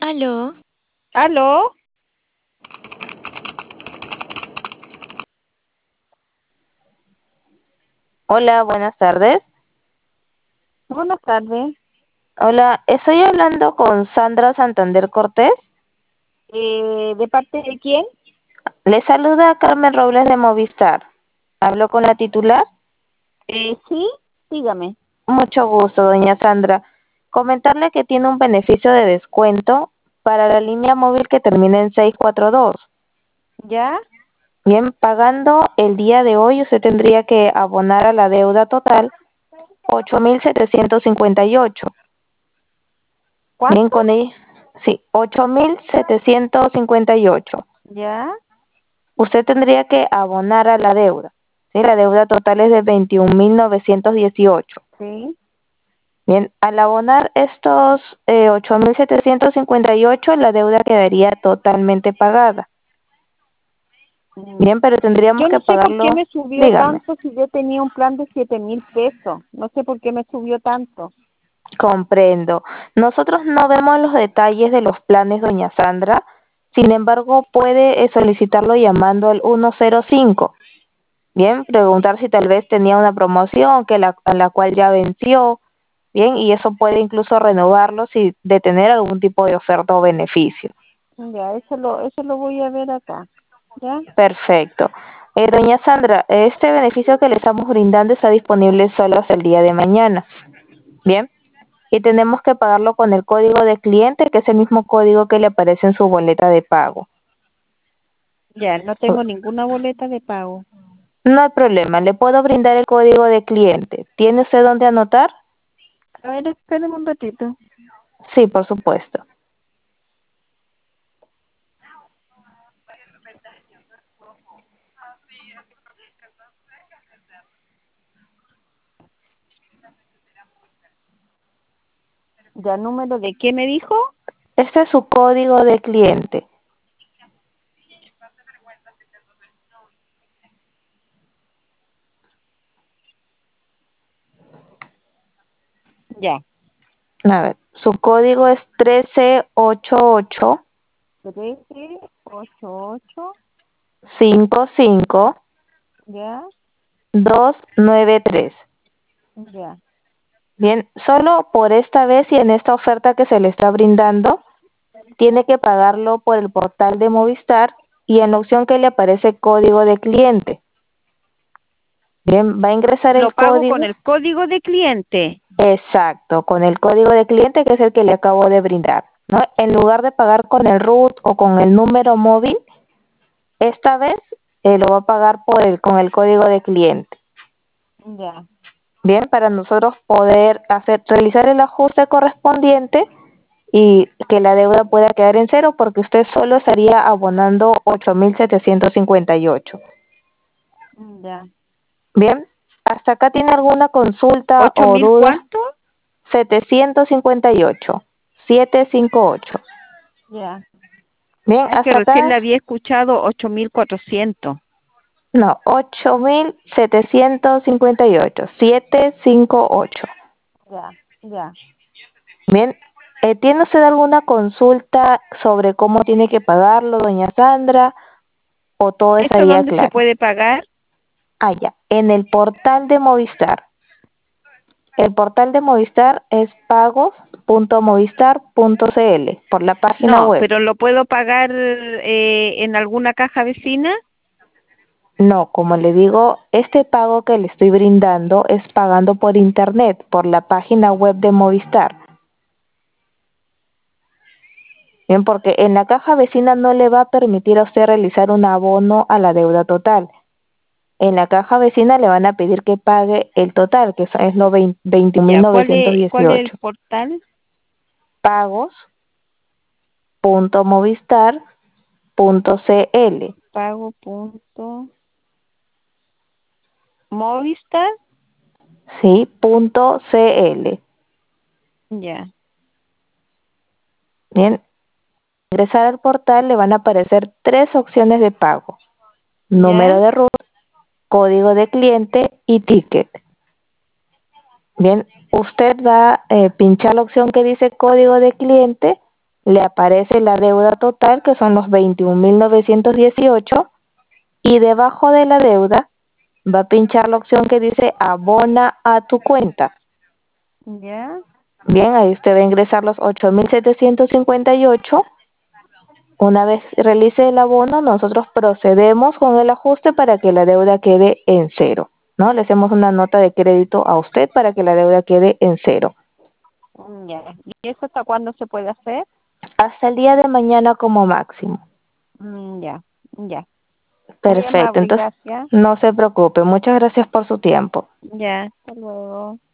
Aló, ¿Aló? Hola, buenas tardes. Buenas tardes. Hola, estoy hablando con Sandra Santander Cortés. ¿De parte de quién? Le saluda Carmen Robles de Movistar. ¿Hablo con la titular? Sí, dígame. Mucho gusto, doña Sandra. Comentarle que tiene un beneficio de descuento para la línea móvil que termina en 642. ¿Ya? Bien, pagando el día de hoy usted tendría que abonar a la deuda total 8.758. Bien, ¿Cuánto? con ella, sí, 8.758. ¿Ya? Usted tendría que abonar a la deuda. ¿Sí? La deuda total es de 21.918. Sí. Bien, al abonar estos 8.758, la deuda quedaría totalmente pagada. Mm. Bien, pero tendríamos Yo que no sé por qué pagarlo, me subió dígame. tanto si yo tenía un plan de 7.000 pesos. No sé por qué me subió tanto. Comprendo. Nosotros no vemos los detalles de los planes, doña Sandra. Sin embargo, puede solicitarlo llamando al 105. Bien, preguntar si tal vez tenía una promoción a la cual ya venció. Bien, y eso puede incluso renovarlo si de tener algún tipo de oferta o beneficio. Ya, eso lo voy a ver acá. ¿Ya? Perfecto. Doña Sandra, este beneficio que le estamos brindando está disponible solo hasta el día de mañana. Bien, y tenemos que pagarlo con el código de cliente, que es el mismo código que le aparece en su boleta de pago. Ya, no tengo ninguna boleta de pago. No hay problema, le puedo brindar el código de cliente. ¿Tiene usted dónde anotar? A ver, espéreme un ratito. Sí, por supuesto. ¿Ya número de qué me dijo? Este es su código de cliente. Ya. A ver, su código es 1388 1388. 55 Ya. 293. Ya. Bien, solo por esta vez y en esta oferta que se le está brindando, tiene que pagarlo por el portal de Movistar y en la opción que le aparece código de cliente. Bien, va a ingresar Lo el pago con código. el código de cliente. Exacto, con el código de cliente que es el que le acabo de brindar, ¿no? En lugar de pagar con el RUT o con el número móvil, esta vez lo va a pagar con el código de cliente. Ya. Bien, para nosotros poder realizar el ajuste correspondiente y que la deuda pueda quedar en cero porque usted solo estaría abonando 8.758. Ya. Bien, ¿hasta acá tiene alguna consulta ¿Ocho o mil duda? cuánto? 758, 758. Ya. Bien, Ay, que hasta recién le acá, había escuchado 8.400. no, 8.758, 758. Ya, ya. Bien, ¿tiene usted alguna consulta sobre cómo tiene que pagarlo, doña Sandra, o todo ¿Eso estaría dónde se claro? puede pagar? Ah, ya, en el portal de Movistar. El portal de Movistar es pagos.movistar.cl por la página No, web. pero lo puedo pagar en alguna caja vecina. No, como le digo, este pago que le estoy brindando es pagando por internet, por la página web de Movistar. Bien, porque en la caja vecina no le va a permitir a usted realizar un abono a la deuda total. En la caja vecina le van a pedir que pague el total, que es lo Ya, ¿cuál es el 21.918. portal? Pagos.movistar.cl. Pago punto Movistar. Sí, .cl. Ya, Bien, ingresar al portal le van a aparecer tres opciones de pago: número ya, de ruta, código de cliente y ticket. Bien, usted va a pinchar la opción que dice código de cliente, le aparece la deuda total, que son los 21.918, y debajo de la deuda va a pinchar la opción que dice abona a tu cuenta. Ya. Bien, ahí usted va a ingresar los 8.758. Una vez realice el abono, nosotros procedemos con el ajuste para que la deuda quede en cero, ¿no? Le hacemos una nota de crédito a usted para que la deuda quede en cero. Ya. ¿Y eso hasta cuándo se puede hacer? Hasta el día de mañana como máximo. Ya, ya. Muy Perfecto, amable, entonces gracias. no se preocupe. Muchas gracias por su tiempo. Ya, hasta luego.